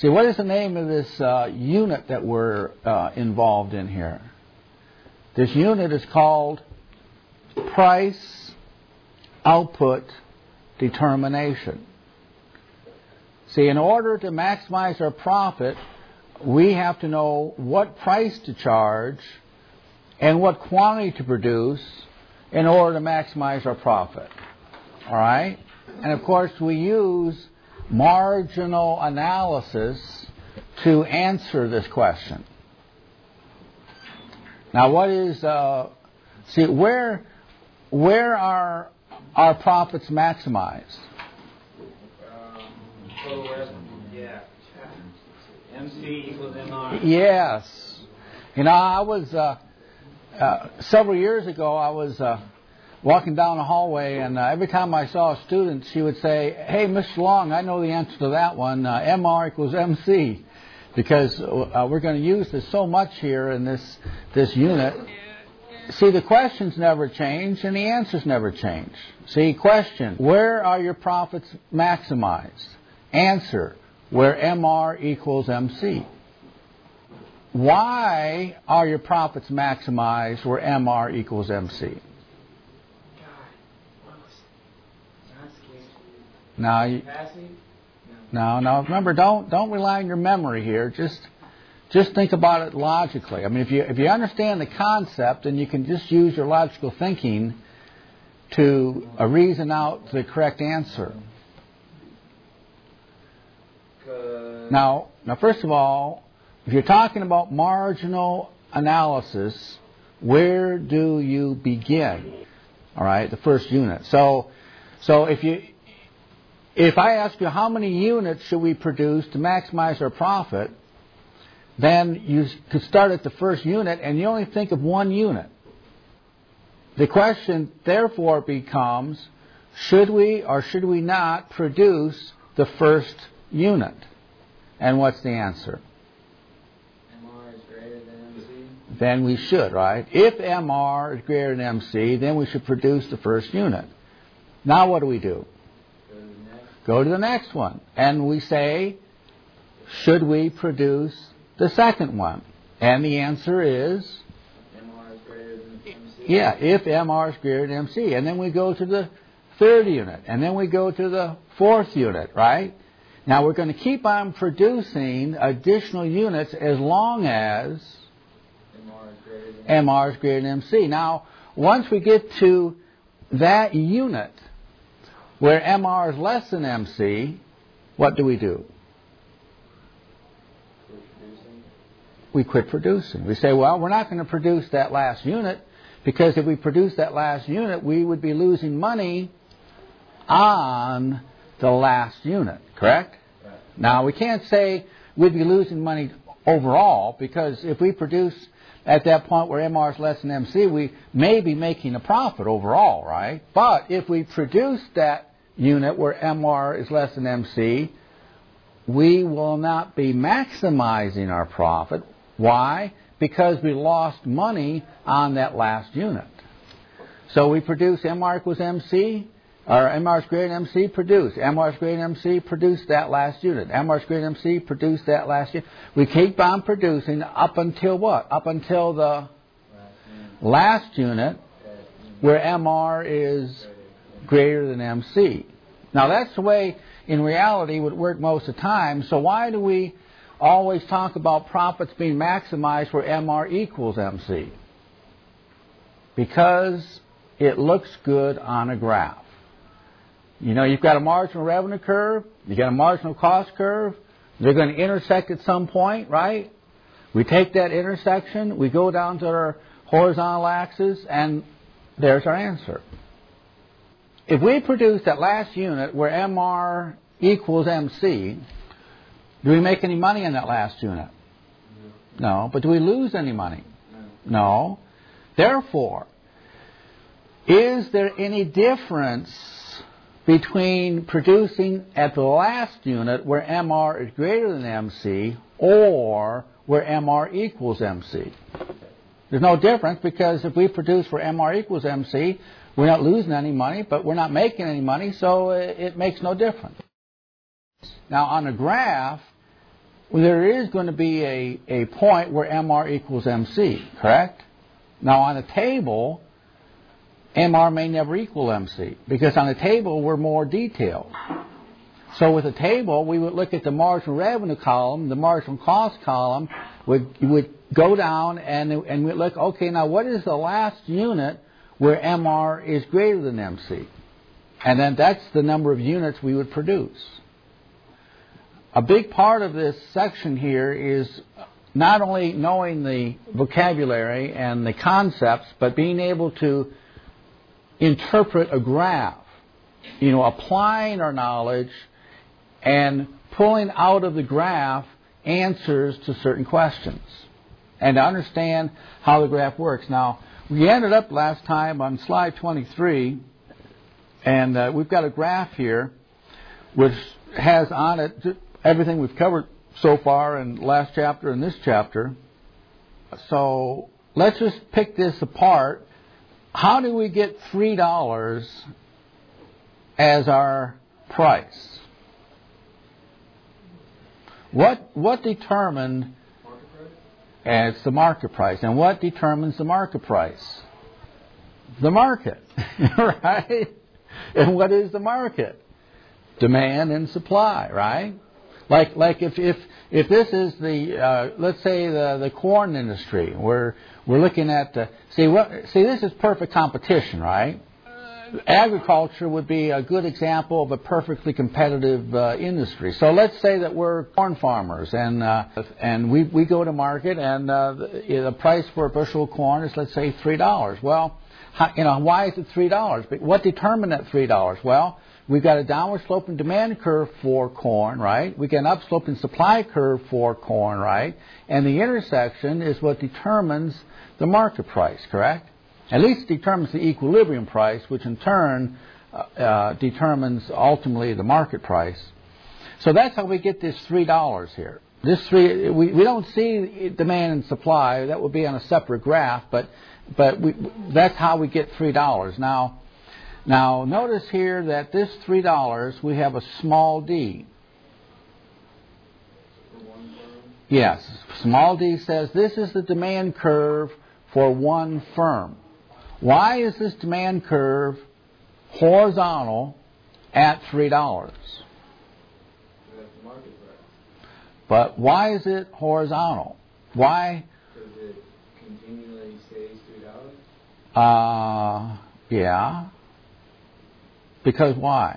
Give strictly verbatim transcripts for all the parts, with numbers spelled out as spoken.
See, what is the name of this uh, unit that we're uh, involved in here? This unit is called price output determination. See, in order to maximize our profit, we have to know what price to charge and what quantity to produce in order to maximize our profit. All right? And of course, we use marginal analysis to answer this question. Now, what is, uh, see, where, where are our profits maximized? Um, yeah. M C equals M R. Yes. You know, I was, uh, uh, several years ago, I was uh, walking down the hallway, and uh, every time I saw a student, she would say, "Hey, Mister Long, I know the answer to that one. Uh, M R equals M C." Because uh, we're going to use this so much here in this this unit. See, the questions never change and the answers never change. See, question, where are your profits maximized? Answer, where M R equals M C. Why are your profits maximized where M R equals M C? Now, you, no, no. Remember, don't don't rely on your memory here. Just just think about it logically. I mean, if you if you understand the concept, then you can just use your logical thinking to uh, reason out the correct answer. Now, now, first of all, if you're talking about marginal analysis, where do you begin? All right, the first unit. So, so if you If I ask you how many units should we produce to maximize our profit, then you could start at the first unit and you only think of one unit. The question therefore becomes, should we or should we not produce the first unit? And what's the answer? M R is greater than M C. Then we should, right? If M R is greater than M C, then we should produce the first unit. Now what do we do? Go to the next one. And we say, should we produce the second one? And the answer is, M R is greater than M C. yeah, if M R is greater than M C. And then we go to the third unit. And then we go to the fourth unit, right? Now we're going to keep on producing additional units as long as M R is greater than M R is greater than M C. Now, once we get to that unit, where M R is less than M C, what do we do? We quit producing. We say, well, we're not going to produce that last unit, because if we produce that last unit, we would be losing money on the last unit, correct? Right. Now, we can't say we'd be losing money overall, because if we produce at that point where M R is less than M C, we may be making a profit overall, right? But if we produce that unit where M R is less than M C, we will not be maximizing our profit. Why? Because we lost money on that last unit. So we produce M R equals M C, or M R is greater than M C, produce. M R is greater than M C, produce that last unit. M R is greater than M C, produce that last unit. We keep on producing up until what? Up until the last unit where M R is greater than M C. Now that's the way in reality it would work most of the time. So why do we always talk about profits being maximized where M R equals M C? Because it looks good on a graph. You know, you've got a marginal revenue curve, you've got a marginal cost curve, they're going to intersect at some point, right? We take that intersection, we go down to our horizontal axis, and there's our answer. If we produce that last unit where M R equals M C, do we make any money in that last unit? No. But do we lose any money? No. Therefore, is there any difference between producing at the last unit where M R is greater than M C or where M R equals M C? There's no difference, because if we produce where M R equals M C, we're not losing any money, but we're not making any money, so it makes no difference. Now, on a graph, there is going to be a, a point where M R equals M C, correct? Now on the table, M R may never equal M C, because on the table we're more detailed. So with a table, we would look at the marginal revenue column, the marginal cost column, would would go down and and we'd look, okay, now what is the last unit where M R is greater than M C? And then that's the number of units we would produce. A big part of this section here is not only knowing the vocabulary and the concepts, but being able to interpret a graph, you know, applying our knowledge and pulling out of the graph answers to certain questions, and to understand how the graph works. Now, we ended up last time on slide twenty-three, and uh, we've got a graph here which has on it everything we've covered so far in last chapter and this chapter. So let's just pick this apart. How do we get three dollars as our price? What what determined? Market price? And it's the market price. And what determines the market price? The market, right? And what is the market? Demand and supply, right? Like like if if if this is the uh, let's say the the corn industry, we're we're looking at the, see what see this is perfect competition, right? Agriculture would be a good example of a perfectly competitive uh, industry. So let's say that we're corn farmers, and uh, and we we go to market, and uh, the, the price for a bushel of corn is, let's say, three dollars. Well, how, you know, why is it three dollars? What determined that three dollars? Well, we've got a downward sloping demand curve for corn, right? We get an upsloping supply curve for corn, right? And the intersection is what determines the market price, correct? At least determines the equilibrium price, which in turn uh, uh, determines ultimately the market price. So that's how we get this three dollars here. This three, we, we don't see demand and supply. That would be on a separate graph, but but we, that's how we get three dollars. Now, now notice here that this three dollars, we have a small d. Yes, small d says this is the demand curve for one firm. Why is this demand curve horizontal at three dollars? That's the market price. But why is it horizontal? Why? Because it continually stays three dollars? Uh, yeah. Because why?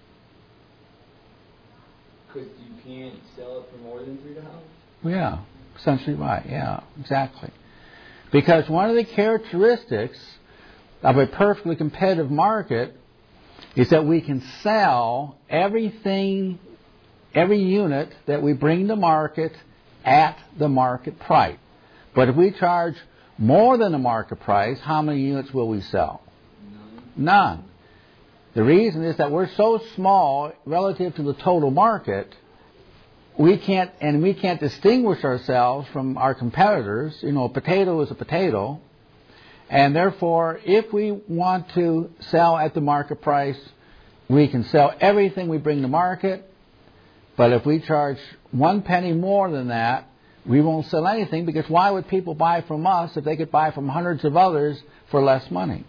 Because you can't sell it for more than three dollars? Yeah, essentially right. Yeah, exactly. Because one of the characteristics of a perfectly competitive market is that we can sell everything, every unit that we bring to market at the market price. But if we charge more than the market price, how many units will we sell? None. None. The reason is that we're so small relative to the total market, we can't, and we can't distinguish ourselves from our competitors. You know, a potato is a potato. And therefore, if we want to sell at the market price, we can sell everything we bring to market. But if we charge one penny more than that, we won't sell anything, because why would people buy from us if they could buy from hundreds of others for less money?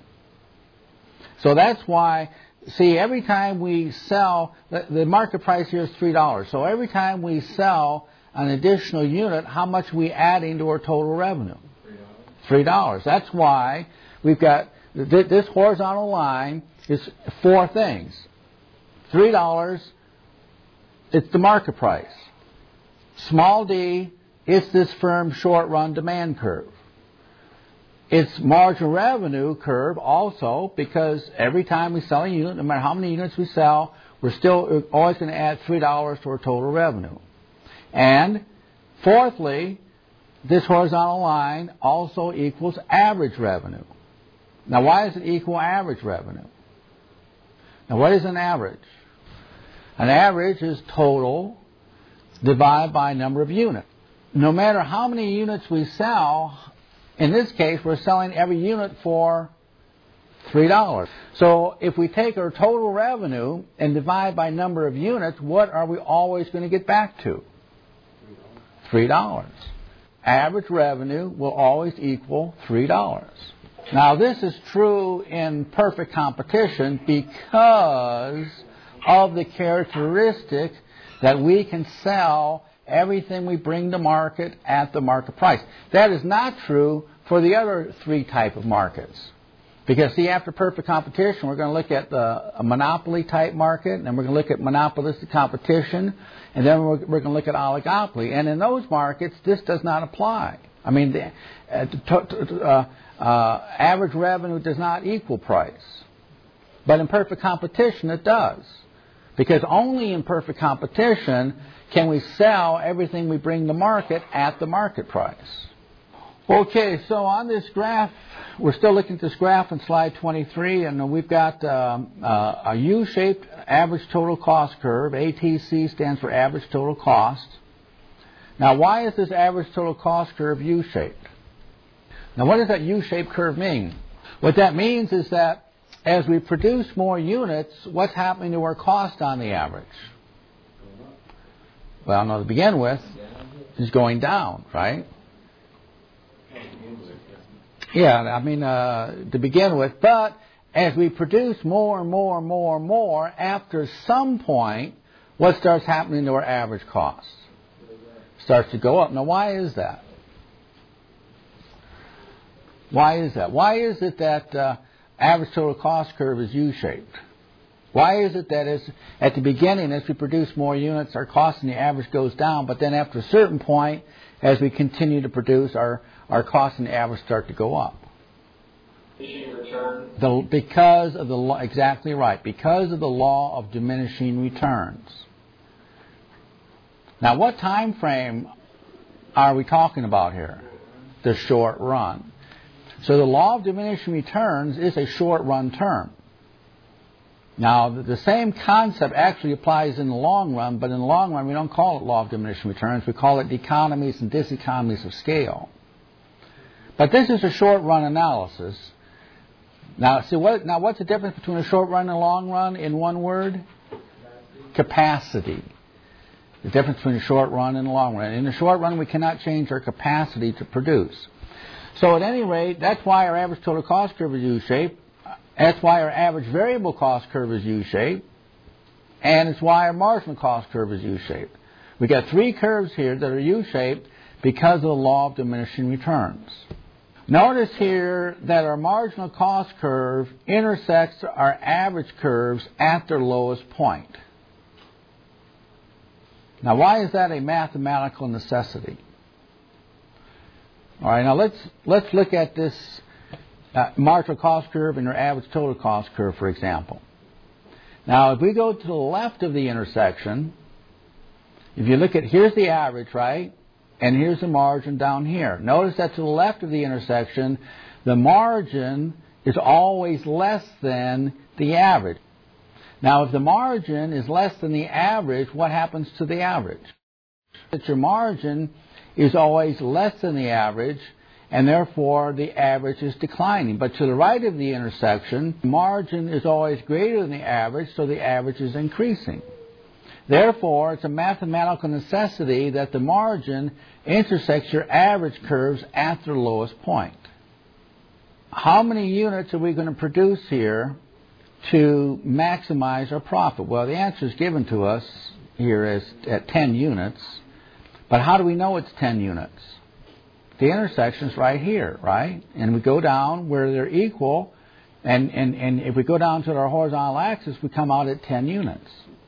So that's why, see, every time we sell, the, the market price here is three dollars. So every time we sell an additional unit, how much are we adding to our total revenue? three dollars. That's why we've got th- this horizontal line is four things. three dollars, it's the market price. Small d, it's this firm's short-run demand curve. It's marginal revenue curve also, because every time we sell a unit, no matter how many units we sell, we're still always going to add three dollars to our total revenue. And fourthly, this horizontal line also equals average revenue. Now, why does it equal average revenue? Now, what is an average? An average is total divided by number of units. No matter how many units we sell, in this case, we're selling every unit for three dollars. So if we take our total revenue and divide by number of units, what are we always going to get back to? three dollars. Average revenue will always equal three dollars. Now, this is true in perfect competition because of the characteristic that we can sell everything we bring to market at the market price. That is not true for the other three type of markets. Because, see, after perfect competition, we're going to look at the a monopoly type market, and then we're going to look at monopolistic competition, and then we're, we're going to look at oligopoly. And in those markets, this does not apply. I mean, the uh, t- t- uh, uh, average revenue does not equal price. But in perfect competition, it does. Because only in perfect competition can we sell everything we bring to market at the market price. Okay, so on this graph, we're still looking at this graph in slide twenty-three, and we've got um, uh, a U-shaped average total cost curve. A T C stands for average total cost. Now, why is this average total cost curve U-shaped? Now, what does that U-shaped curve mean? What that means is that as we produce more units, what's happening to our cost on the average? Well, no, to begin with, it's going down, right? Yeah, I mean, uh, to begin with. But as we produce more and more and more and more, after some point, what starts happening to our average cost? Starts to go up. Now, why is that? Why is that? Why is it that uh, average total cost curve is U-shaped? Why is it that as, at the beginning, as we produce more units, our cost in the average goes down, but then after a certain point, as we continue to produce, our, our costs in the average start to go up? The, because of the law, exactly right, because of the law of diminishing returns. Now, what time frame are we talking about here? The short run. So the law of diminishing returns is a short run term. Now, the same concept actually applies in the long run, but in the long run we don't call it law of diminishing returns. We call it economies and diseconomies of scale. But this is a short run analysis. Now, see what? Now, what's the difference between a short run and a long run in one word? Capacity. The difference between a short run and a long run. In the short run, we cannot change our capacity to produce. So at any rate, that's why our average total cost curve is U-shaped. That's why our average variable cost curve is U-shaped. And it's why our marginal cost curve is U-shaped. We've got three curves here that are U-shaped because of the law of diminishing returns. Notice here that our marginal cost curve intersects our average curves at their lowest point. Now, why is that a mathematical necessity? All right, now let's let's look at this uh, marginal cost curve and our average total cost curve, for example. Now, if we go to the left of the intersection, if you look at, here's the average, right? And here's the margin down here. Notice that to the left of the intersection, the margin is always less than the average. Now, if the margin is less than the average, what happens to the average? That your margin is always less than the average, and therefore the average is declining. But to the right of the intersection, the margin is always greater than the average, so the average is increasing. Therefore, it's a mathematical necessity that the margin intersects your average curves at their lowest point. How many units are we going to produce here to maximize our profit? Well, the answer is given to us here as at ten units. But how do we know it's ten units? The intersection's right here, right? And we go down where they're equal, and, and, and if we go down to our horizontal axis, we come out at ten units.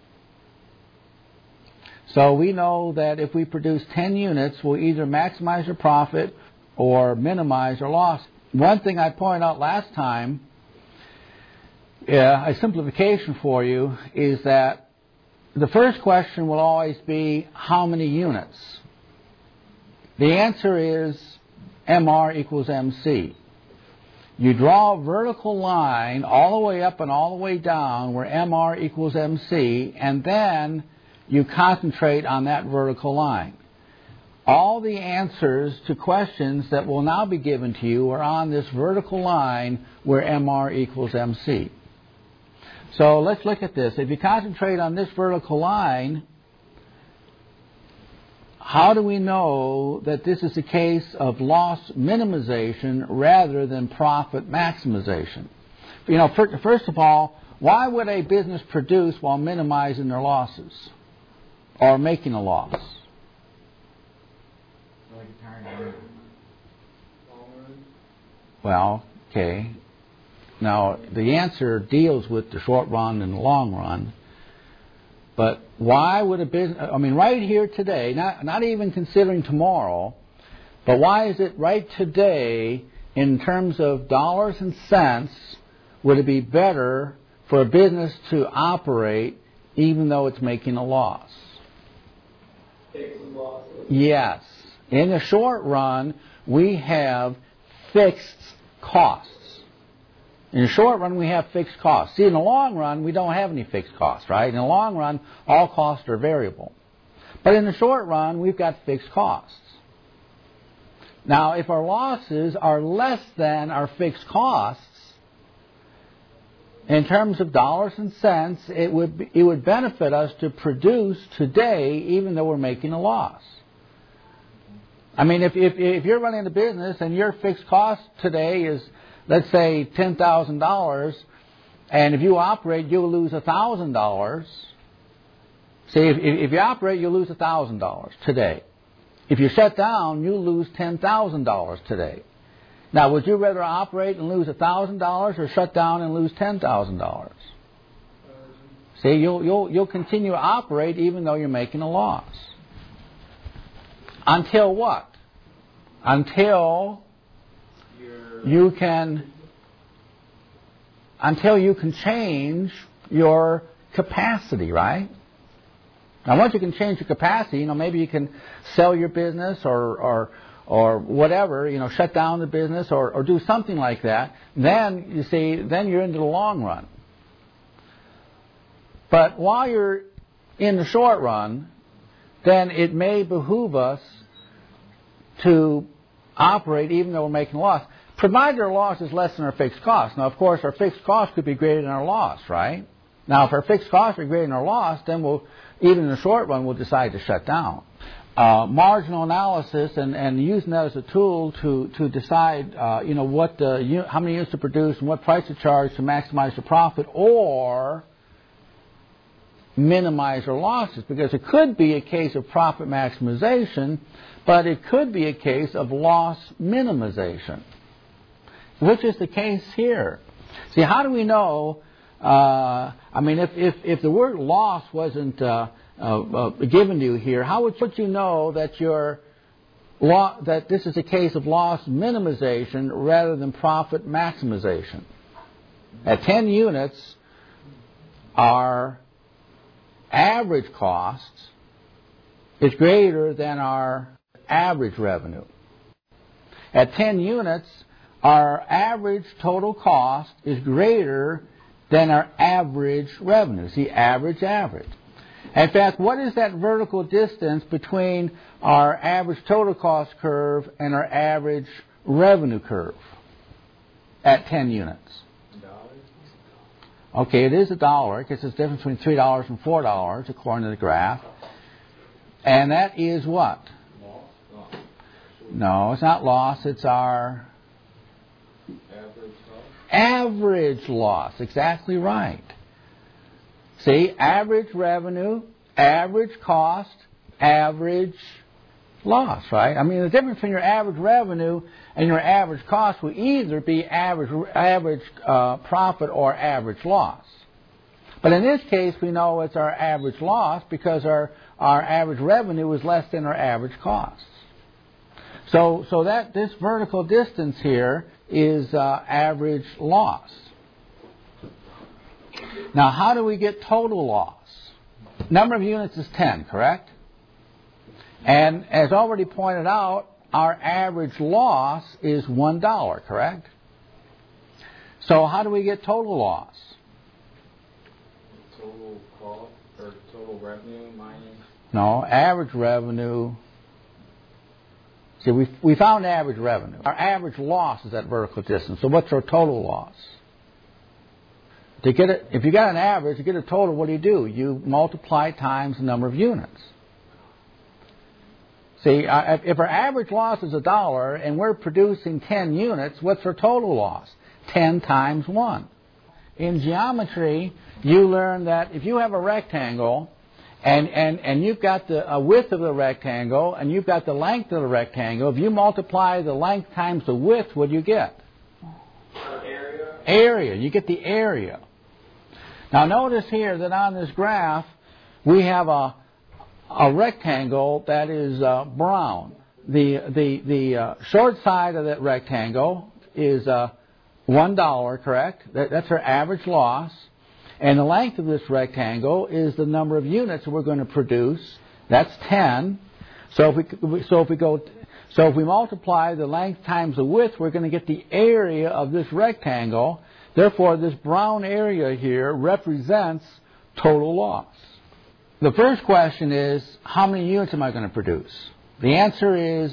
So we know that if we produce ten units, we'll either maximize our profit or minimize our loss. One thing I pointed out last time, yeah, a simplification for you, is that the first question will always be, how many units? The answer is M R equals M C. You draw a vertical line all the way up and all the way down where M R equals M C, and then you concentrate on that vertical line. All the answers to questions that will now be given to you are on this vertical line where M R equals M C. So let's look at this. If you concentrate on this vertical line, how do we know that this is a case of loss minimization rather than profit maximization? You know, first of all, why would a business produce while minimizing their losses or making a loss? Well, okay. Now, the answer deals with the short run and the long run. But why would a business, I mean, right here today, not, not even considering tomorrow, but why is it right today, in terms of dollars and cents, would it be better for a business to operate even though it's making a loss? Yes. In the short run, we have fixed costs. In the short run, we have fixed costs. See, in the long run, we don't have any fixed costs, right? In the long run, all costs are variable. But in the short run, we've got fixed costs. Now, if our losses are less than our fixed costs, in terms of dollars and cents, it would be, it would benefit us to produce today, even though we're making a loss. I mean, if if, if you're running a business and your fixed cost today is, let's say, ten thousand dollars, and if you operate, you'll lose one thousand dollars. See, if, if you operate, you'll lose one thousand dollars today. If you shut down, you'll lose ten thousand dollars today. Now, would you rather operate and lose one thousand dollars or shut down and lose ten thousand dollars? See, you'll, you'll, you'll continue to operate even though you're making a loss. Until what? Until you can, until you can change your capacity, right? Now, once you can change your capacity, you know, maybe you can sell your business or, or, or whatever, you know, shut down the business or, or do something like that. Then, you see, then you're into the long run. But while you're in the short run, then it may behoove us to operate even though we're making a loss, provided our loss is less than our fixed cost. Now, of course, our fixed cost could be greater than our loss, right? Now, if our fixed costs are greater than our loss, then we'll, even in the short run, we'll decide to shut down. Uh, marginal analysis and, and using that as a tool to, to decide, uh, you know, what the, you, how many units to produce and what price to charge to maximize the profit or minimize our losses. Because it could be a case of profit maximization, but it could be a case of loss minimization, which is the case here. See, how do we know? Uh, I mean, if, if, if the word loss wasn't uh, uh, uh, given to you here, how would you know that your lo- that this is a case of loss minimization rather than profit maximization? At ten units, our average cost is greater than our average revenue. At ten units, our average total cost is greater than our average revenue. See, average, average. In fact, what is that vertical distance between our average total cost curve and our average revenue curve at ten units? Okay, it is a dollar, because it's the difference between three dollars and four dollars, according to the graph. And that is what? Loss. No, it's not loss, it's our average loss. Average loss, exactly right. See, average revenue, average cost, average loss, right? I mean, the difference between your average revenue and your average cost will either be average average uh, profit or average loss. But in this case, we know it's our average loss because our, our average revenue is less than our average costs. So, so that this vertical distance here is uh, average loss. Now, how do we get total loss? Number of units is ten, correct? And as already pointed out, our average loss is one dollar, correct? So how do we get total loss? Total cost or total revenue minus? No, average revenue. See, we we found average revenue. Our average loss is that vertical distance. So what's our total loss? To get it, if you got an average, to get a total, what do you do? You multiply times the number of units. See, uh, if our average loss is a dollar and we're producing ten units, what's our total loss? ten times one. In geometry, you learn that if you have a rectangle and, and, and you've got the uh, width of the rectangle and you've got the length of the rectangle, if you multiply the length times the width, what do you get? Area. Area. You get the area. Now notice here that on this graph we have a, a rectangle that is uh, brown. The, the, the uh, short side of that rectangle is uh, one dollar, correct? That, that's our average loss. And the length of this rectangle is the number of units that we're going to produce. That's ten. So if we so if we go so if we multiply the length times the width, we're going to get the area of this rectangle. Therefore, this brown area here represents total loss. The first question is, how many units am I going to produce? The answer is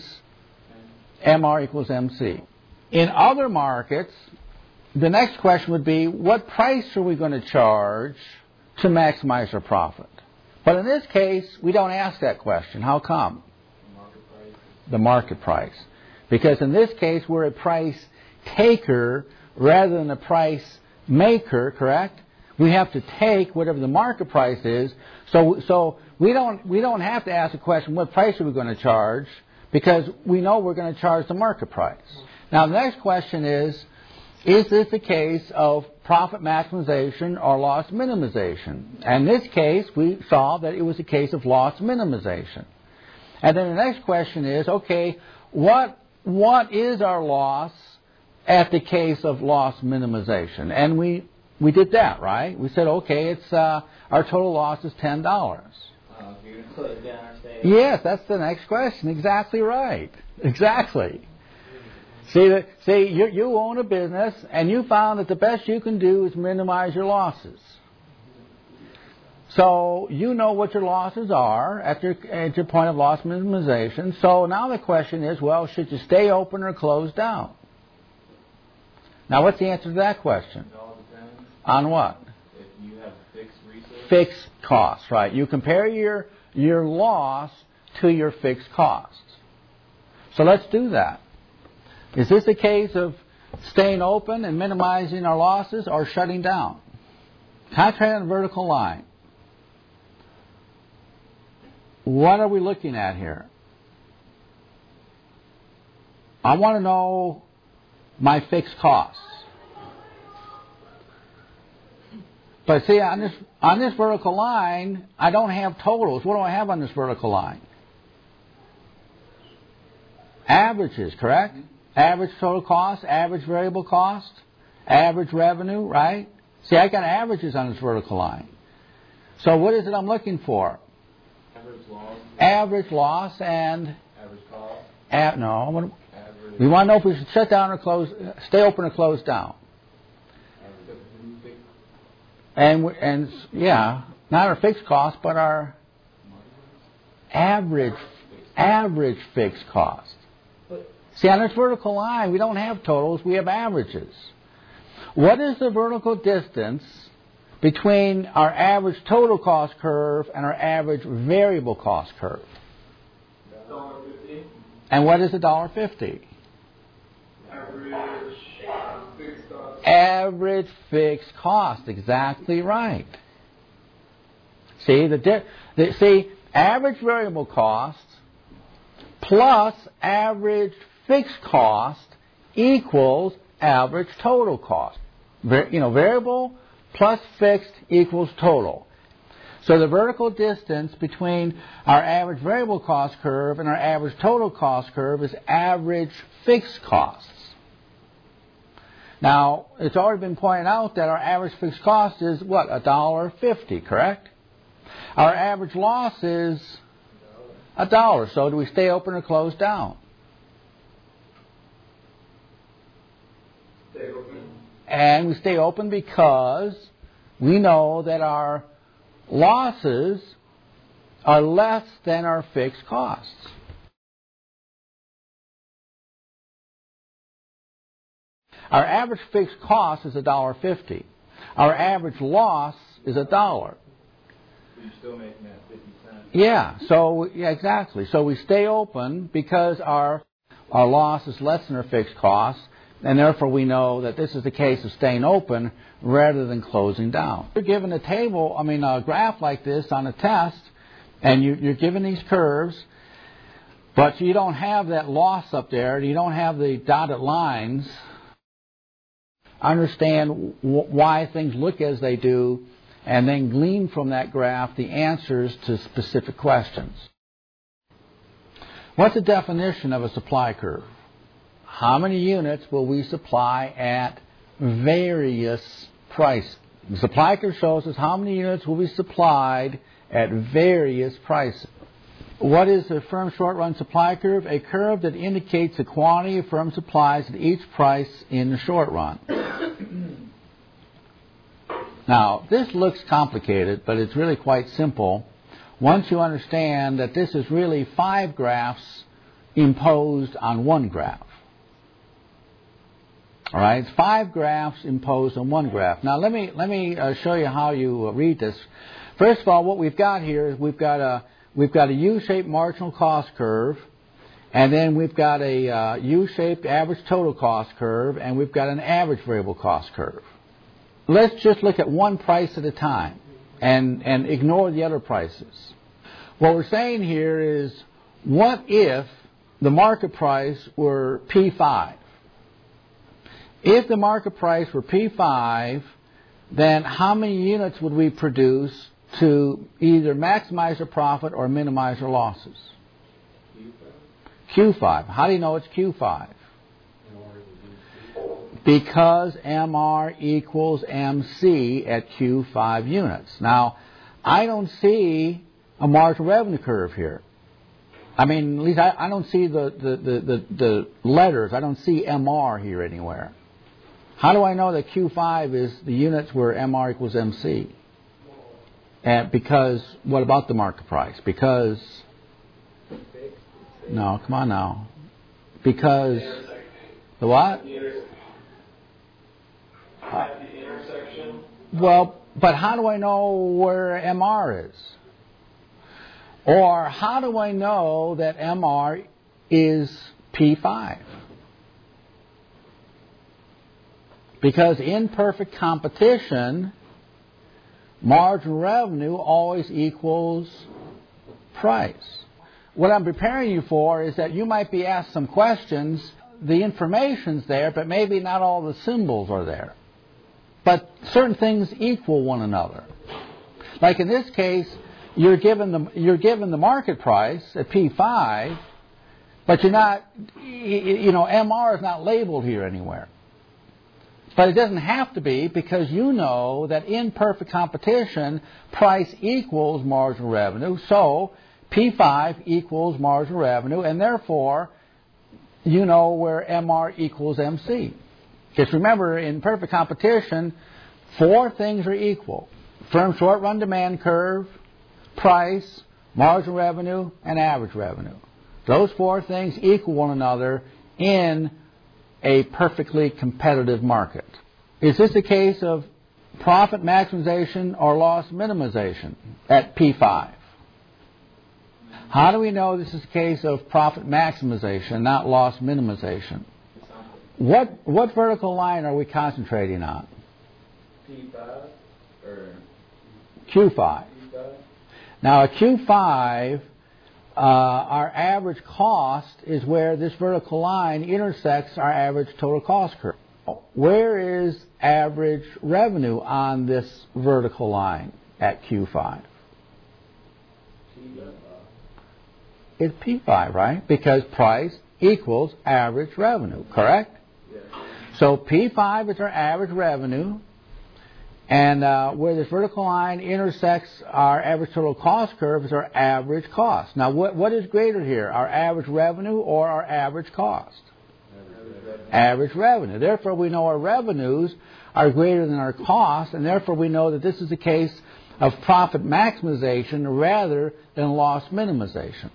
M R equals M C. In other markets, the next question would be, what price are we going to charge to maximize our profit? But in this case, we don't ask that question. How come? The market price. The market price. Because in this case, we're a price taker rather than a price maker, correct? We have to take whatever the market price is. So, so we don't we don't have to ask the question, what price are we going to charge? Because we know we're going to charge the market price. Now, the next question is, is this a case of profit maximization or loss minimization? And in this case, we saw that it was a case of loss minimization. And then the next question is, okay, what what is our loss at the case of loss minimization? And we we did that, right? We said, okay, it's uh, our total loss is ten dollars. Uh, if you're going to close down our sales. Yes, that's the next question. Exactly right. Exactly. See, that, see you, you own a business, and you found that the best you can do is minimize your losses. So you know what your losses are at your, at your point of loss minimization. So now the question is, well, should you stay open or close down? Now, what's the answer to that question? It all depends. On what? If you have fixed resources. Fixed costs, right. You compare your, your loss to your fixed costs. So let's do that. Is this a case of staying open and minimizing our losses or shutting down? Concentrate on the vertical line. What are we looking at here? I want to know my fixed costs. But see, on this, on this vertical line, I don't have totals. What do I have on this vertical line? Averages, correct? Average total cost, average variable cost, average revenue, right? See, I got averages on this vertical line. So what is it I'm looking for? Average loss. Average loss and... Average cost. A, no. What, Average. we want to know if we should shut down or close, stay open or close down. Average. And, we, and yeah, not our fixed cost, but our average, average fixed cost. See, on this vertical line, we don't have totals, we have averages. What is the vertical distance between our average total cost curve and our average variable cost curve? one dollar fifty. And what is a one dollar fifty? Average fixed cost. Average fixed cost, exactly right. See, the, di- the see, average variable cost plus average fixed cost equals average total cost. Var- you know, variable plus fixed equals total. So the vertical distance between our average variable cost curve and our average total cost curve is average fixed costs. Now, it's already been pointed out that our average fixed cost is what? one dollar fifty, correct? Our average loss is a dollar. So do we stay open or close down? Stay open. And we stay open because we know that our losses are less than our fixed costs. Our average fixed cost is one dollar fifty. Our average loss is a dollar. But you're still making that fifty cents. Yeah, so, yeah, exactly. So we stay open because our, our loss is less than our fixed costs, and therefore we know that this is the case of staying open rather than closing down. You're given a table, I mean a graph like this on a test, and you, you're given these curves, but you don't have that loss up there, you don't have the dotted lines. Understand w- why things look as they do, and then glean from that graph the answers to specific questions. What's the definition of a supply curve? How many units will we supply at various prices? The supply curve shows us how many units will be supplied at various prices. What is a firm short-run supply curve? A curve that indicates the quantity of firm supplies at each price in the short run. Now, this looks complicated, but it's really quite simple once you understand that this is really five graphs imposed on one graph. All right, it's five graphs imposed on one graph. Now, let me let me uh, show you how you uh, read this. First of all, what we've got here is we've got a we've got a U-shaped marginal cost curve, and then we've got a uh, U-shaped average total cost curve, and we've got an average variable cost curve. Let's just look at one price at a time and, and ignore the other prices. What we're saying here is, what if the market price were P five? If the market price were P five, then how many units would we produce to either maximize our profit or minimize our losses? Q five. How do you know it's Q five? Because M R equals M C at Q five units. Now, I don't see a marginal revenue curve here. I mean, at least I, I don't see the, the, the, the, the letters. I don't see M R here anywhere. How do I know that Q five is the units where M R equals M C? And because, what about the market price? Because, no, come on now. Because, the what? At the intersection. Well, but how do I know where M R is? Or how do I know that M R is P five? Because in perfect competition, marginal revenue always equals price. What I'm preparing you for is that you might be asked some questions, the information's there, but maybe not all the symbols are there. But certain things equal one another. Like in this case, you're given the you're given the market price at P five, but you're not, you know, M R is not labeled here anywhere. But it doesn't have to be, because you know that in perfect competition, price equals marginal revenue. So P five equals marginal revenue, and therefore you know where M R equals M C. Just remember, in perfect competition, four things are equal. Firm short-run demand curve, price, marginal revenue, and average revenue. Those four things equal one another in a perfectly competitive market. Is this a case of profit maximization or loss minimization at P five? How do we know this is a case of profit maximization, not loss minimization? What what vertical line are we concentrating on? P five or Q five. P five? Now, at Q five, uh, our average cost is where this vertical line intersects our average total cost curve. Where is average revenue on this vertical line at Q five? P five. It's P five, right? Because price equals average revenue, correct? Yes. So P five is our average revenue, and uh, where this vertical line intersects our average total cost curve is our average cost. Now, what, what is greater here, our average revenue or our average cost? Average revenue. Average revenue. Therefore, we know our revenues are greater than our costs, and therefore we know that this is a case of profit maximization rather than loss minimization.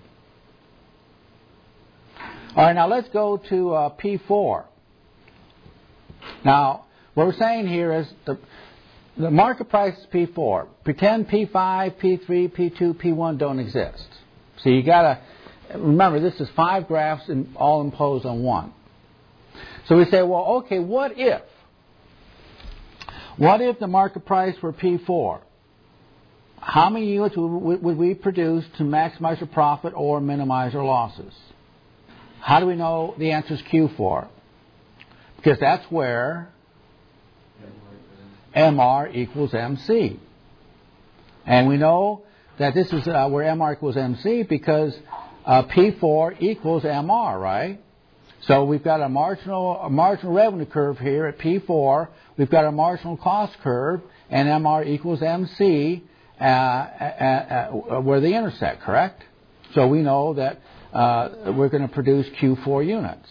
All right, now let's go to uh, P four. Now, what we're saying here is the the market price is P four. Pretend P five, P three, P two, P one don't exist. So you got to remember this is five graphs in, all imposed on one. So we say, well, okay, what if? What if the market price were P four? How many units would, would we produce to maximize our profit or minimize our losses? How do we know the answer is Q four? Because that's where M R equals M C. And we know that this is uh, where M R equals M C because uh, P four equals M R, right? So we've got a marginal, a marginal revenue curve here at P four. We've got a marginal cost curve, and M R equals M C uh, uh, uh, where they intersect, correct? So we know that uh, we're going to produce Q four units.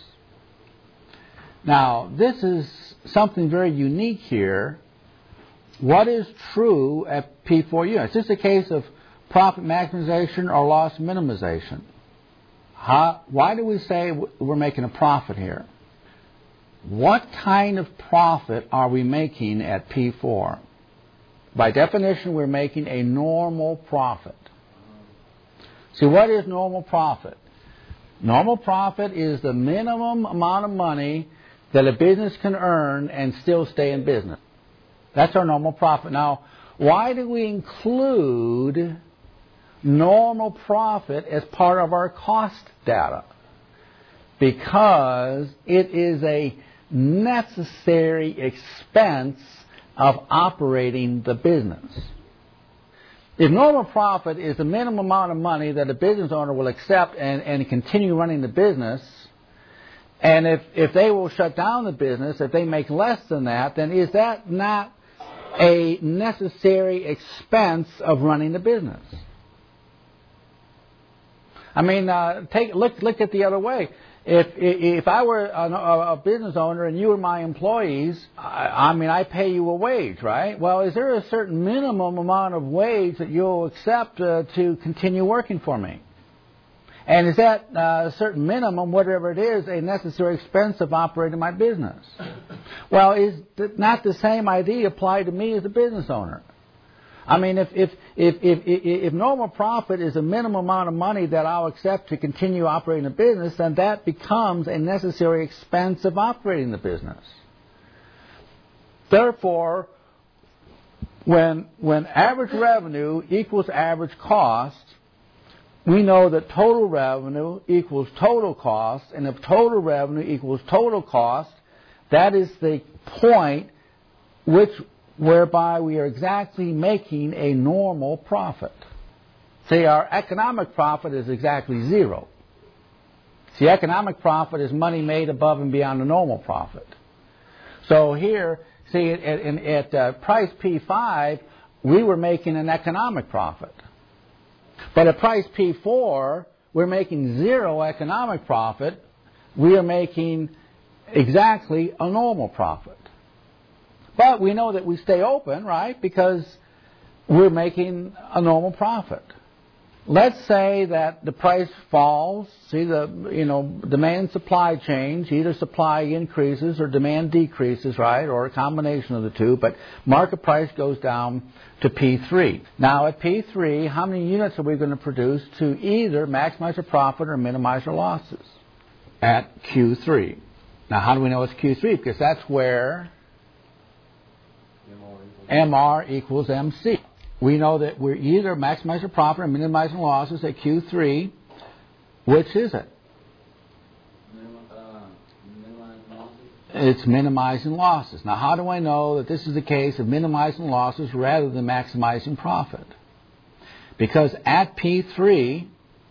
Now, this is something very unique here. What is true at P four units? Is this a case of profit maximization or loss minimization? How, why do we say we're making a profit here? What kind of profit are we making at P four? By definition, we're making a normal profit. See, what is normal profit? Normal profit is the minimum amount of money that a business can earn and still stay in business. That's our normal profit. Now, why do we include normal profit as part of our cost data? Because it is a necessary expense of operating the business. If normal profit is the minimum amount of money that a business owner will accept and, and continue running the business, and if, if they will shut down the business, if they make less than that, then is that not a necessary expense of running the business? I mean, uh, take look look at the other way. If if I were a, a business owner and you were my employees, I, I mean, I pay you a wage, right? Well, is there a certain minimum amount of wage that you'll accept uh, to continue working for me? And is that uh, a certain minimum, whatever it is, a necessary expense of operating my business? Well, is th- not the same idea apply to me as a business owner? I mean, if, if, if, if, if, if normal profit is a minimum amount of money that I'll accept to continue operating a business, then that becomes a necessary expense of operating the business. Therefore, when, when average revenue equals average cost, we know that total revenue equals total cost, and if total revenue equals total cost, that is the point which whereby we are exactly making a normal profit. See, our economic profit is exactly zero. See, economic profit is money made above and beyond the normal profit. So here, see, at, at, at uh, price P five, we were making an economic profit. But at price P four, we're making zero economic profit. We are making exactly a normal profit. But we know that we stay open, right, because we're making a normal profit. Let's say that the price falls. See, the you know demand supply change. Either supply increases or demand decreases, right, or a combination of the two. But market price goes down to P three. Now at P three, how many units are we going to produce to either maximize our profit or minimize our losses? At Q three. Now how do we know it's Q three? Because that's where M R equals M C. We know that we're either maximizing profit or minimizing losses at Q three. Which is it? Uh, minimizing losses. It's minimizing losses. Now, how do I know that this is the case of minimizing losses rather than maximizing profit? Because at P three,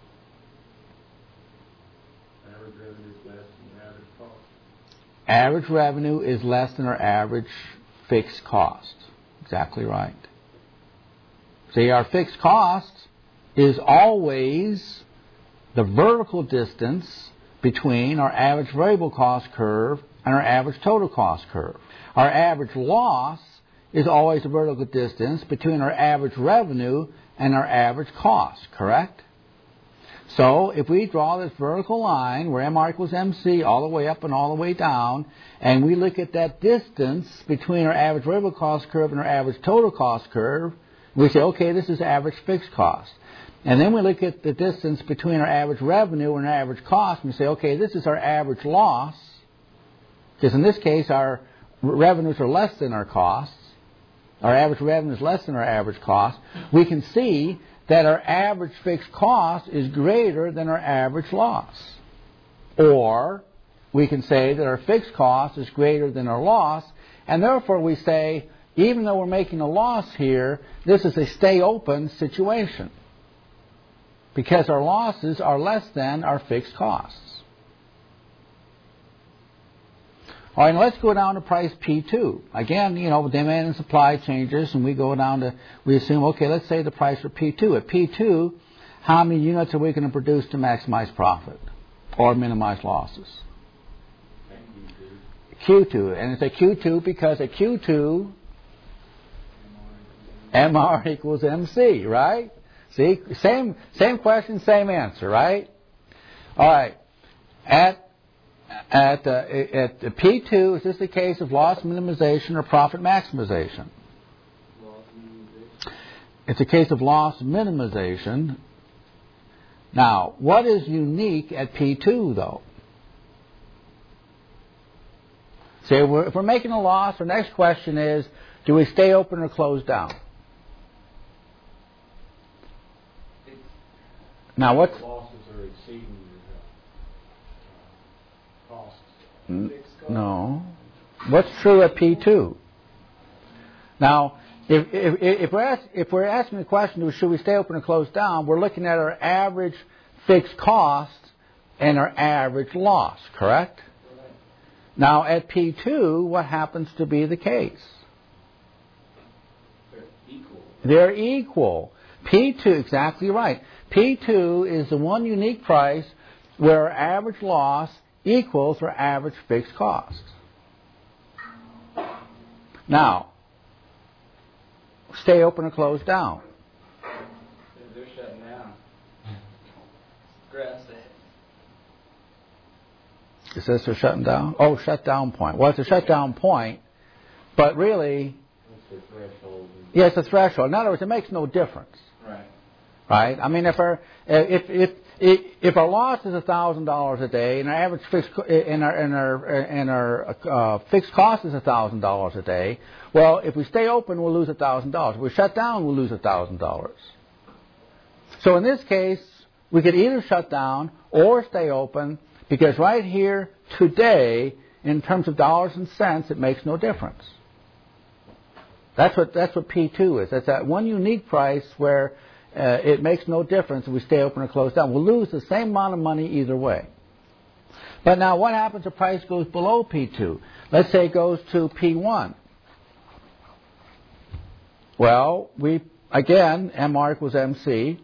average revenue is less than average cost. Average revenue is less than our average fixed cost. Exactly right. See, our fixed cost is always the vertical distance between our average variable cost curve and our average total cost curve. Our average loss is always the vertical distance between our average revenue and our average cost, correct? So if we draw this vertical line where M R equals M C all the way up and all the way down, and we look at that distance between our average variable cost curve and our average total cost curve, we say, okay, this is average fixed cost. And then we look at the distance between our average revenue and our average cost, and we say, okay, this is our average loss, because in this case our revenues are less than our costs. Our average revenue is less than our average cost. We can see that our average fixed cost is greater than our average loss. Or we can say that our fixed cost is greater than our loss, and therefore we say, even though we're making a loss here, this is a stay open situation, because our losses are less than our fixed costs. All right, now let's go down to price P two. Again, you know, demand and supply changes, and we go down to, we assume, okay, let's say the price for P two. At P two, how many units are we going to produce to maximize profit or minimize losses? Q two. And it's a Q two because at Q two, M R equals M C, right? See, same same question, same answer, right? All right. At At, uh, at P two, is this a case of loss minimization or profit maximization? Loss minimization. It's a case of loss minimization. Now, what is unique at P two, though? So if we're, if we're making a loss, our next question is, do we stay open or close down? Now, what's... Losses are exceeding your uh, costs. N- no. What's true at P two? Now, if, if, if, we're ask, if we're asking the question, should we stay open or close down, we're looking at our average fixed cost and our average loss, correct? Right. Now, at P two, what happens to be the case? They're equal. They're equal. P two, exactly right. P two is the one unique price where our average loss equals our average fixed cost. Now, stay open or close down. They're shutting down. Grass It says they're shutting down? Oh, shutdown point. Well, it's a shutdown point, but really, That's the threshold. yeah, it's a threshold. In other words, it makes no difference. Right. Right? I mean, if our if if if, if our loss is a thousand dollars a day, and our average fixed co- and our and our and our uh, fixed cost is a thousand dollars a day, well, if we stay open, we'll lose a thousand dollars. If we shut down, we'll lose a thousand dollars. So in this case, we could either shut down or stay open, because right here today, in terms of dollars and cents, it makes no difference. That's what that's what P two is. That's that one unique price where uh, it makes no difference if we stay open or close down. We'll lose the same amount of money either way. But now, what happens if price goes below P two? Let's say it goes to P one. Well, we again, M R equals M C.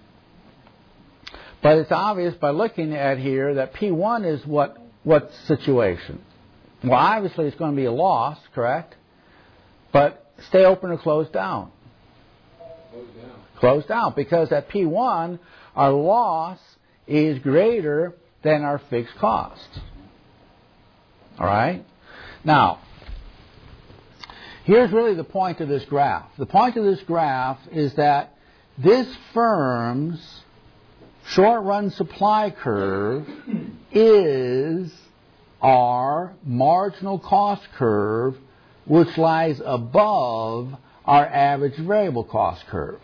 But it's obvious by looking at here that P one is what what situation? Well, obviously it's going to be a loss, correct? But stay open or close down? Close down. Close down, because at P one, our loss is greater than our fixed cost. All right? Now, here's really the point of this graph. The point of this graph is that this firm's short-run supply curve is our marginal cost curve, which lies above our average variable cost curve.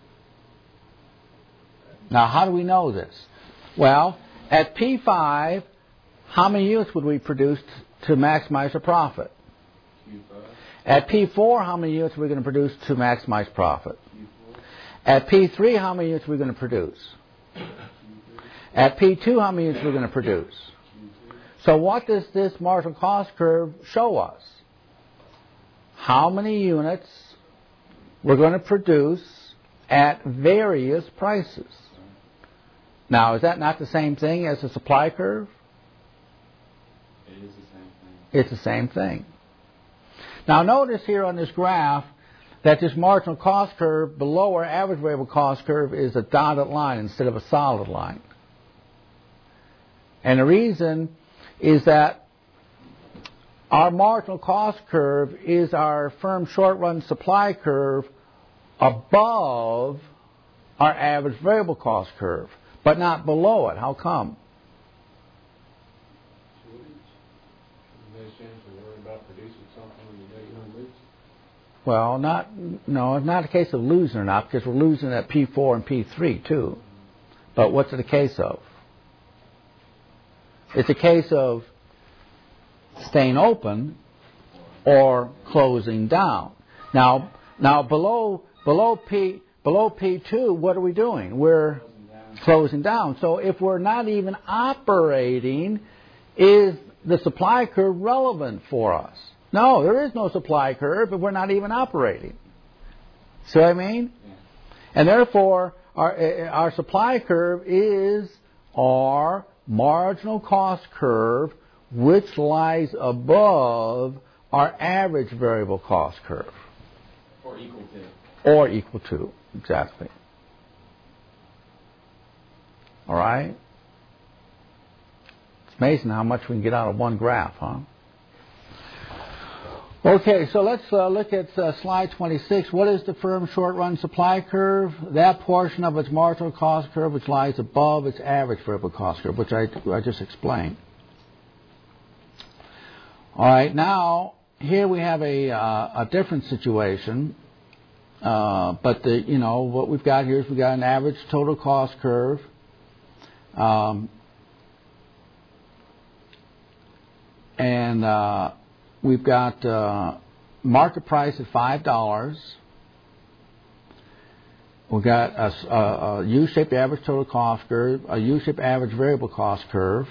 Now, how do we know this? Well, at P five, how many units would we produce t- to maximize our profit? Q five. At P four, how many units are we going to produce to maximize profit? Q four. At P three, how many units are we going to produce? Q three. At P two, how many units are we going to produce? Q two. So what does this marginal cost curve show us? How many units we're going to produce at various prices. Now, is that not the same thing as the supply curve? It is the same thing. It's the same thing. Now, notice here on this graph that this marginal cost curve below our average variable cost curve is a dotted line instead of a solid line. And the reason is that our marginal cost curve is our firm short-run supply curve above our average variable cost curve, but not below it. How come? Well, not no, it's not a case of losing or not, because we're losing at P four and P three too. But what's it a case of? It's a case of staying open or closing down. Now, now below below P below P two, what are we doing? We're closing down. So if we're not even operating, is the supply curve relevant for us? No, there is no supply curve if we're not even operating. See what I mean? Yeah. And therefore, our, our supply curve is our marginal cost curve, which lies above our average variable cost curve. Or equal to. Or equal to, exactly. All right? It's amazing how much we can get out of one graph, huh? Okay, so let's uh, look at uh, slide twenty-six. What is the firm short-run supply curve? That portion of its marginal cost curve which lies above its average variable cost curve, which I, I just explained. All right, now here we have a uh, a different situation, uh, but the you know what we've got here is we've got an average total cost curve. Um, and uh, we've got uh, market price at five dollars. We've got a, a, a U-shaped average total cost curve, a U-shaped average variable cost curve.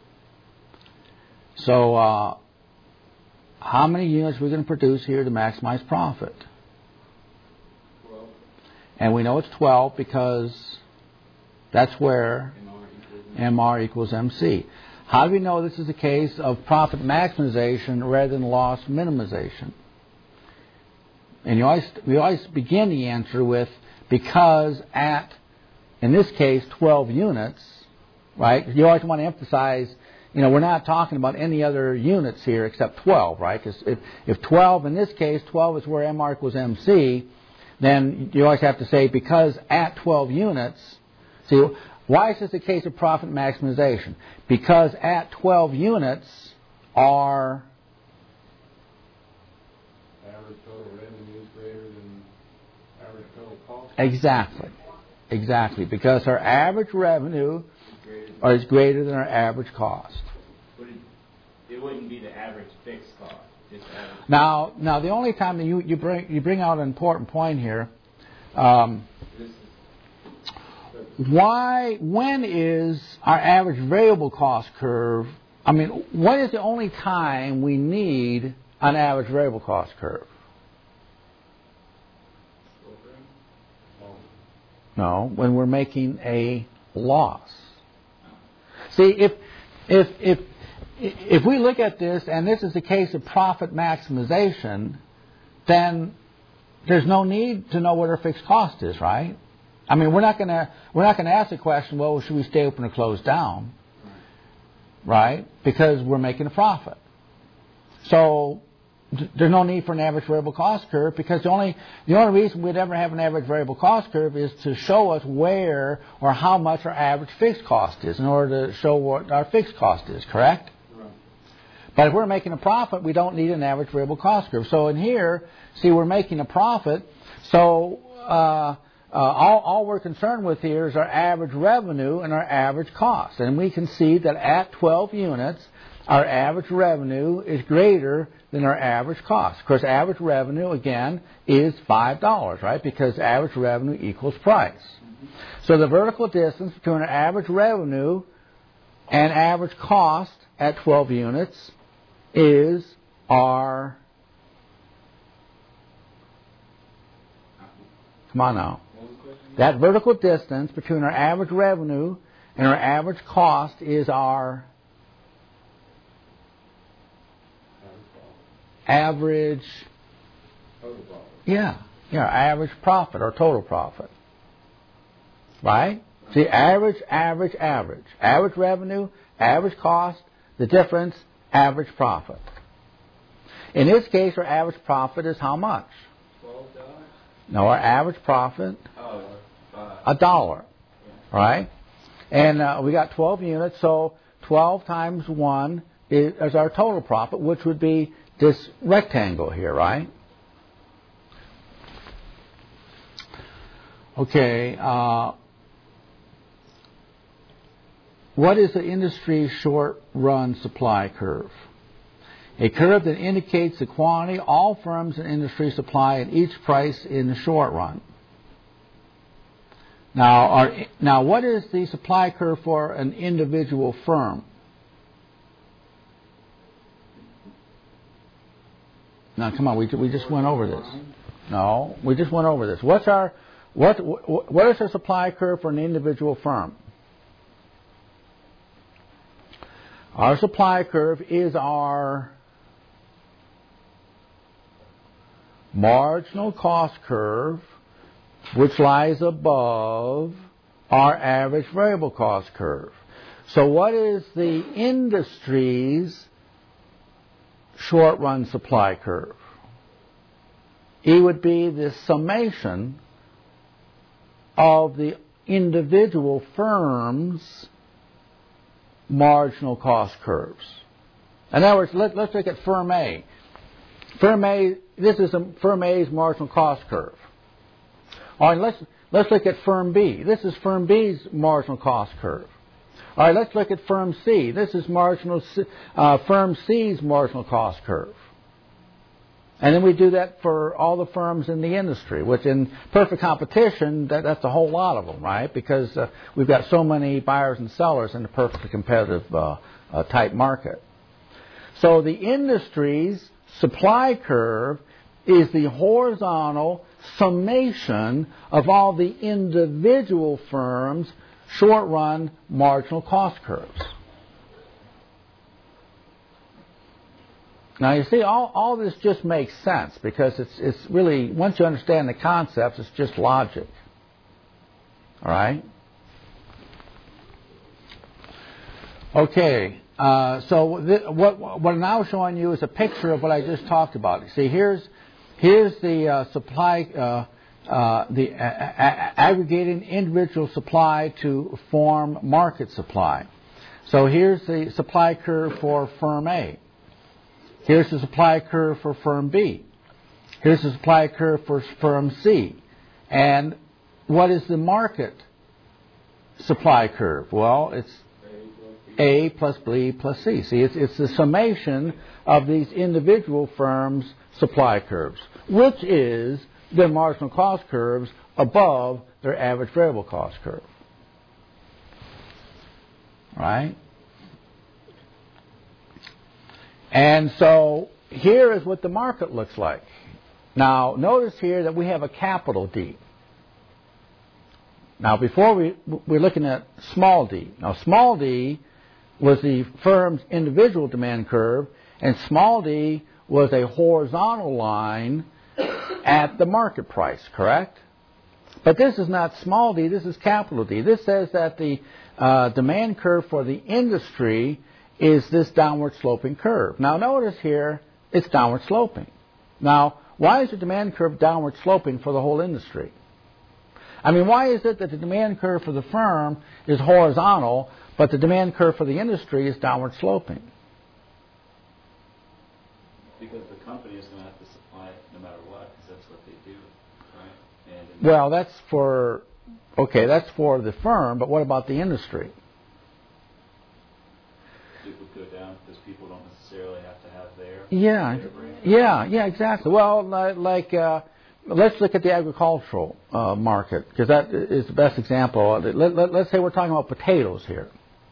So, uh, how many units are we going to produce here to maximize profit? twelve. And we know it's twelve because that's where M R equals M C. How do we know this is a case of profit maximization rather than loss minimization? And you always, we always begin the answer with because at, in this case, twelve units, right? You always want to emphasize, you know, we're not talking about any other units here except twelve, right? Because if, if twelve, in this case, twelve is where M R equals M C, then you always have to say because at twelve units, see, why is this a case of profit maximization? Because at twelve units our average total revenue is greater than average total cost. Exactly. Exactly. Because our average revenue is greater than our average cost. Would it, it wouldn't be the average fixed cost. Just average. Now, now the only time that you, you bring you bring out an important point here. Um, Why, when is our average variable cost curve, I mean, when is the only time we need an average variable cost curve? No, when we're making a loss. See, if, if, if, if we look at this, and this is a case of profit maximization, then there's no need to know what our fixed cost is, right? I mean, we're not going to we're not going to ask the question, well, should we stay open or close down, right? Because we're making a profit. So th- there's no need for an average variable cost curve because the only the only reason we'd ever have an average variable cost curve is to show us where or how much our average fixed cost is in order to show what our fixed cost is, correct? Right. But if we're making a profit, we don't need an average variable cost curve. So in here, see, we're making a profit, so uh, Uh, all, all we're concerned with here is our average revenue and our average cost. And we can see that at twelve units, our average revenue is greater than our average cost. Of course, average revenue, again, is five dollars, right? Because average revenue equals price. Mm-hmm. So the vertical distance between our average revenue and average cost at twelve units is our... Come on now. That vertical distance between our average revenue and our average cost is our average, Total profit. yeah, yeah, our average profit or total profit, right? See, average, average, average. Average revenue, average cost, the difference, average profit. In this case, our average profit is how much? Twelve dollars. No, our average profit, Oh, five. a dollar. Right? And uh, we got twelve units, so twelve times one is, is our total profit, which would be this rectangle here, right? Okay. Uh, what is the industry short-run supply curve? A curve that indicates the quantity all firms in industry supply at each price in the short run. Now, our, now, what is the supply curve for an individual firm? Now, come on, we we just went over this. No, we just went over this. What's our what what is our supply curve for an individual firm? Our supply curve is our marginal cost curve, which lies above our average variable cost curve. So what is the industry's short-run supply curve? It would be the summation of the individual firm's marginal cost curves. In other words, let, let's look at firm A. Firm A, this is a, firm A's marginal cost curve. All right, let's let's look at firm B. This is firm B's marginal cost curve. All right, let's look at firm C. This is marginal C, uh, firm C's marginal cost curve. And then we do that for all the firms in the industry, which in perfect competition, that, that's a whole lot of them, right? Because uh, we've got so many buyers and sellers in a perfectly competitive uh, uh, type market. So the industry's supply curve is the horizontal summation of all the individual firms' short-run marginal cost curves. Now, you see, all, all this just makes sense because it's, it's really, once you understand the concepts, it's just logic. All right? Okay. Uh, so th- what, what I'm now showing you is a picture of what I just talked about. See, here's here's the uh, supply, uh, uh, the a- a- aggregating individual supply to form market supply. So here's the supply curve for firm A. Here's the supply curve for firm B. Here's the supply curve for firm C. And what is the market supply curve? Well, it's A plus B plus C. See, it's, it's the summation of these individual firms' supply curves, which is their marginal cost curves above their average variable cost curve. Right? And so here is what the market looks like. Now, notice here that we have a capital D. Now, before we, we're looking at small d. Now, small d was the firm's individual demand curve, and small d was a horizontal line at the market price, correct? But this is not small d, this is capital D. This says that the uh, demand curve for the industry is this downward sloping curve. Now notice here, it's downward sloping. Now, why is the demand curve downward sloping for the whole industry? I mean, why is it that the demand curve for the firm is horizontal, but the demand curve for the industry is downward sloping? Because the company is going to have to supply it no matter what, because that's what they do, right? And well, that's for, okay, that's for the firm, but what about the industry? it would go down because people don't necessarily have to have their Yeah, their brand. yeah, yeah, exactly. Well, li- like, uh, let's look at the agricultural uh, market, because that is the best example. Let, let, let's say we're talking about potatoes here.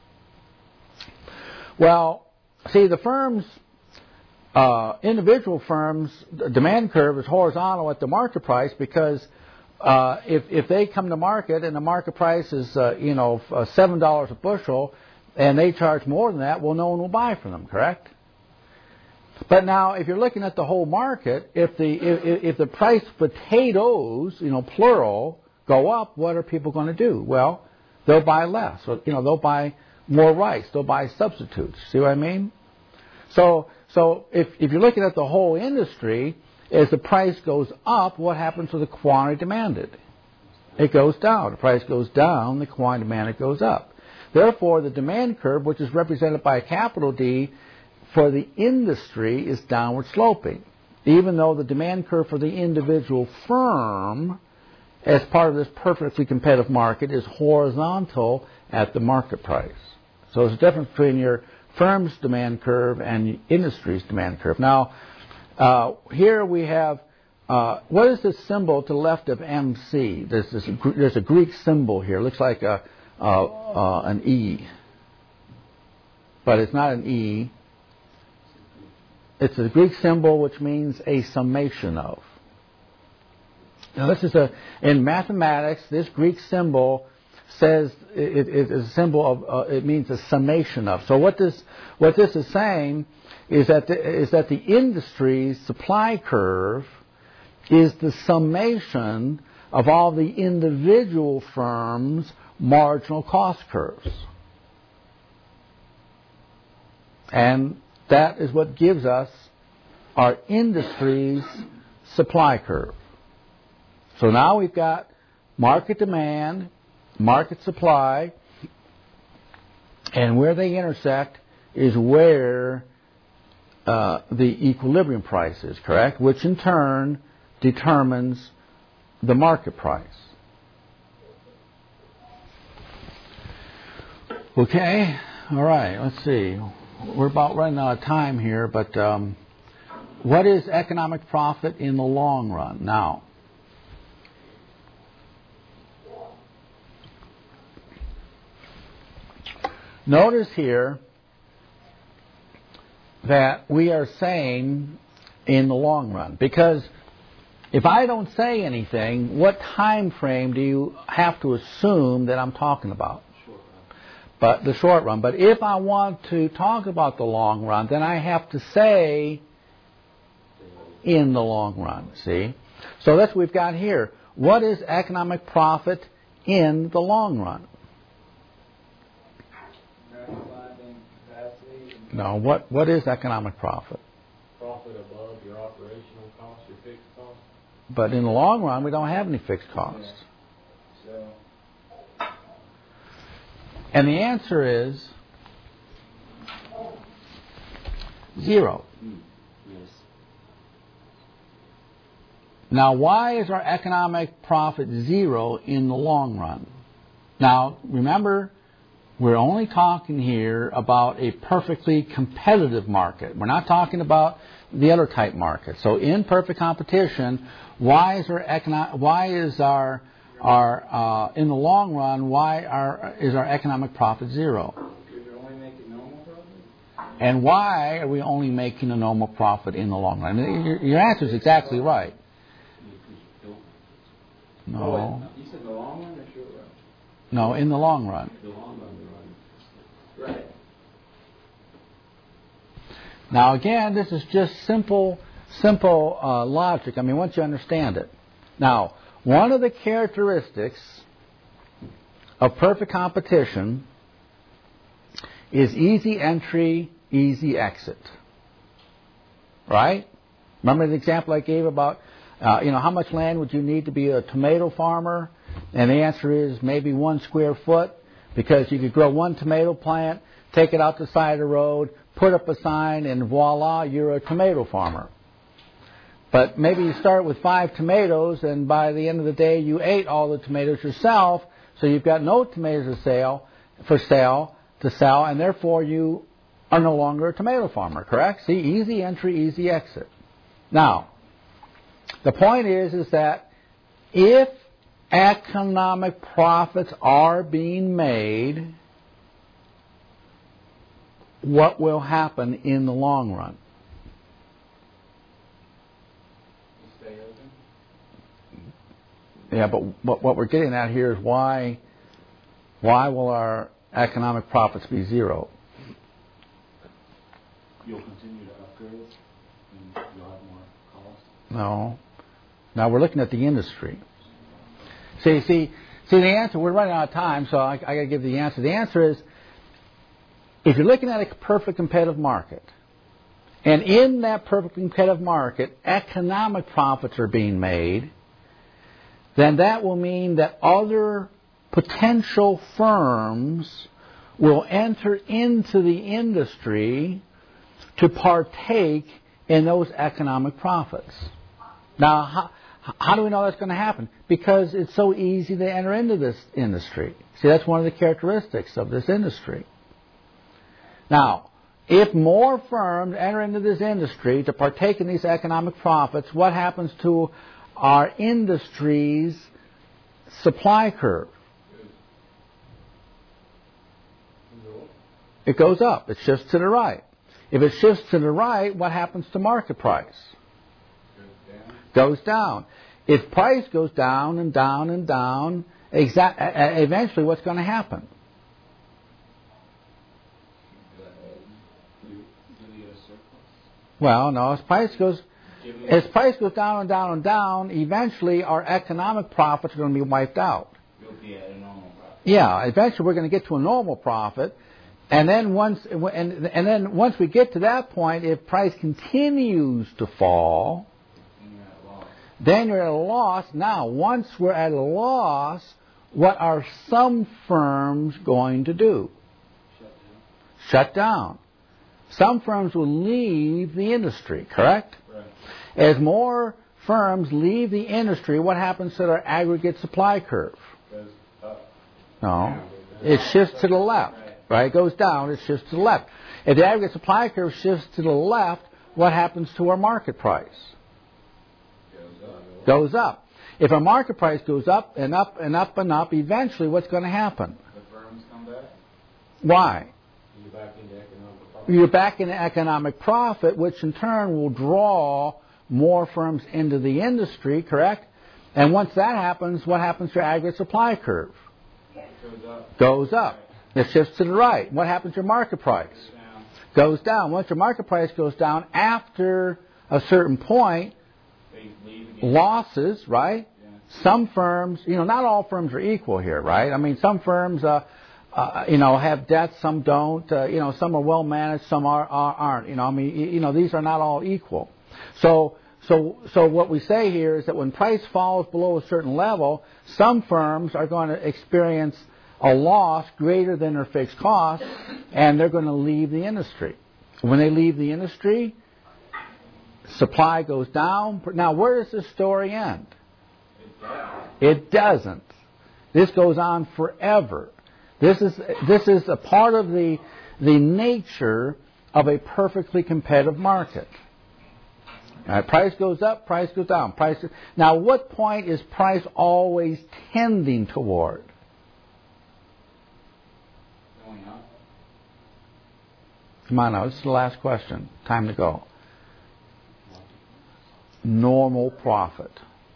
Well, see, the firms, uh, individual firms, the demand curve is horizontal at the market price because uh, if if they come to market and the market price is uh, you know uh, seven dollars a bushel, and they charge more than that, well, no one will buy from them, correct? But now, if you're looking at the whole market, if the if, if the price of potatoes, you know, plural, go up, what are people going to do? Well, they'll buy less. So, you know, they'll buy more rice. They'll buy substitutes. See what I mean? So, so if, if you're looking at the whole industry, as the price goes up, what happens to the quantity demanded? It goes down. The price goes down, the quantity demanded goes up. Therefore, the demand curve, which is represented by a capital D, for the industry is downward sloping, even though the demand curve for the individual firm, as part of this perfectly competitive market, is horizontal at the market price. So there's a difference between your firm's demand curve and the industry's demand curve. Now, uh, here we have, uh, what is this symbol to the left of M C? There's, this, there's a Greek symbol here. It looks like a, uh, uh, an E. But it's not an E. It's a Greek symbol which means a summation of. Now this is a, in mathematics, this Greek symbol says it, it is a symbol of, uh, it means a summation of. So what this, what this is saying is that the, is that the industry's supply curve is the summation of all the individual firms' marginal cost curves. And that is what gives us our industry's supply curve. So now we've got market demand, market supply, and where they intersect is where uh, the equilibrium price is, correct? Which in turn determines the market price. Okay, all right, let's see. We're about running out of time here, but um, what is economic profit in the long run? Now, notice here that we are saying in the long run, because if I don't say anything, what time frame do you have to assume that I'm talking about? But the short run. But if I want to talk about the long run, then I have to say in the long run, see? So that's what we've got here. What is economic profit in the long run? No, what, what is economic profit? Profit above your operational costs, your fixed costs. But in the long run, we don't have any fixed costs. Yeah. So, and the answer is zero. Yes. Now, why is our economic profit zero in the long run? Now, remember, we're only talking here about a perfectly competitive market. We're not talking about the other type market. So, in perfect competition, why is our econo- why is our Our, uh, in the long run, why are, is our economic profit zero? Because you're only making normal profit? And why are we only making a normal profit in the long run? Your, your answer is exactly right. No. Oh, you said the long run or short run? No, in the long run. The long run, the run. Right. Now, again, this is just simple, simple uh, logic. I mean, once you understand it. Now, one of the characteristics of perfect competition is easy entry, easy exit. Right? Remember the example I gave about, uh, you know, how much land would you need to be a tomato farmer? And the answer is maybe one square foot, because you could grow one tomato plant, take it out the side of the road, put up a sign, and voila, you're a tomato farmer. But maybe you start with five tomatoes, and by the end of the day, you ate all the tomatoes yourself, so you've got no tomatoes to sell, for sale to sell, and therefore you are no longer a tomato farmer. Correct? See, easy entry, easy exit. Now, the point is, is that if economic profits are being made, what will happen in the long run? Yeah, but what, what we're getting at here is why, why will our economic profits be zero? You'll continue to upgrade and you'll have more cost. No. Now we're looking at the industry. See, see, See, the answer, we're running out of time, so I, I got to give the answer. The answer is, if you're looking at a perfect competitive market, and in that perfect competitive market, economic profits are being made, then that will mean that other potential firms will enter into the industry to partake in those economic profits. Now, how, how do we know that's going to happen? Because it's so easy to enter into this industry. See, that's one of the characteristics of this industry. Now, if more firms enter into this industry to partake in these economic profits, what happens to our industry's supply curve? It goes up. It shifts to the right. If it shifts to the right, what happens to market price? Goes down. If price goes down and down and down, exa- eventually what's going to happen? Well, no, as price goes as price goes down and down and down, eventually our economic profits are going to be wiped out. You'll be at a normal profit. Yeah, eventually we're going to get to a normal profit, and then once and and then once we get to that point, if price continues to fall, then you're at a loss. Now, once we're at a loss, what are some firms going to do? Shut down. Shut down. Some firms will leave the industry, correct? Right. As more firms leave the industry, what happens to their aggregate supply curve? Goes up. No. It shifts to the left, right? It goes down, it shifts to the left. If the aggregate supply curve shifts to the left, what happens to our market price? Goes up. If our market price goes up and up and up and up, eventually what's going to happen? The firms come back. Why? You're back into economic profit. You're back in economic profit, which in turn will draw more firms into the industry, correct? And once that happens, what happens to your aggregate supply curve? Goes up. Goes up. It shifts to the right. What happens to your market price? Goes down. Goes down. Once your market price goes down, after a certain point, They leave again. losses, right? Yeah. Some firms, you know, not all firms are equal here, right? I mean, some firms, uh, uh, you know, have debts, some don't. Uh, you know, some are well managed, some are, are aren't. You know, I mean, you, you know, these are not all equal. So, so, so what we say here is that when price falls below a certain level, some firms are going to experience a loss greater than their fixed cost, and they're going to leave the industry. When they leave the industry, supply goes down. Now, where does this story end? It doesn't. This goes on forever. This is this is a part of the the nature of a perfectly competitive market. All right, price goes up, price goes down. Price. Now, what point is price always tending toward? Going up. Come on now, this is the last question. Time to go. Normal profit.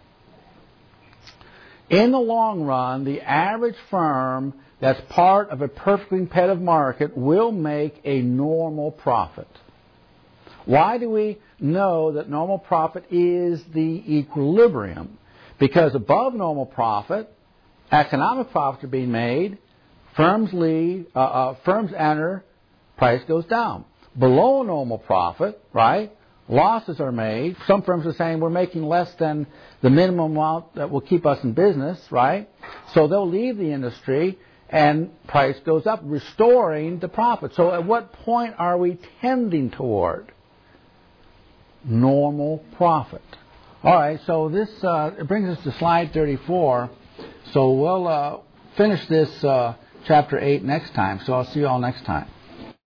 In the long run, the average firm that's part of a perfectly competitive market will make a normal profit. Why do we know that normal profit is the equilibrium? Because above normal profit, economic profits are being made, firms leave, uh, uh, firms enter, price goes down. Below normal profit, right? Losses are made. Some firms are saying we're making less than the minimum amount that will keep us in business, right? So they'll leave the industry and price goes up, restoring the profit. So at what point are we tending toward? Normal profit. All right, so this uh, it brings us to slide thirty-four. So we'll uh, finish this uh, chapter eight next time. So I'll see you all next time.